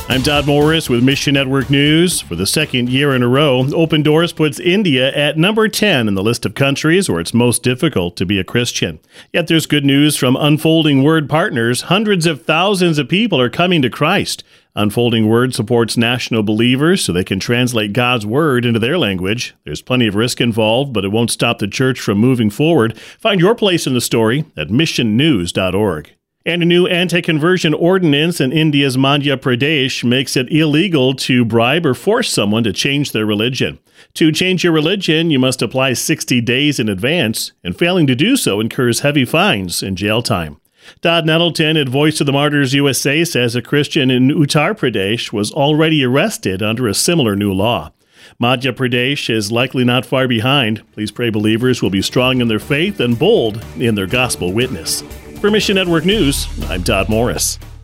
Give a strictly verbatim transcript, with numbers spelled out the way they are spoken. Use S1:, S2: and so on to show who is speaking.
S1: I'm Todd Morris with Mission Network News. For the second year in a row, Open Doors puts India at number ten in the list of countries where it's most difficult to be a Christian. Yet there's good news from Unfolding Word partners. Hundreds of thousands of people are coming to Christ. Unfolding Word supports national believers so they can translate God's Word into their language. There's plenty of risk involved, but it won't stop the church from moving forward. Find your place in the story at mission news dot org. And a new anti-conversion ordinance in India's Madhya Pradesh makes it illegal to bribe or force someone to change their religion. To change your religion, you must apply sixty days in advance, and failing to do so incurs heavy fines and jail time. Todd Nettleton at Voice of the Martyrs U S A says a Christian in Uttar Pradesh was already arrested under a similar new law. Madhya Pradesh is likely not far behind. Please pray believers will be strong in their faith and bold in their gospel witness. For Mission Network News, I'm Todd Morris.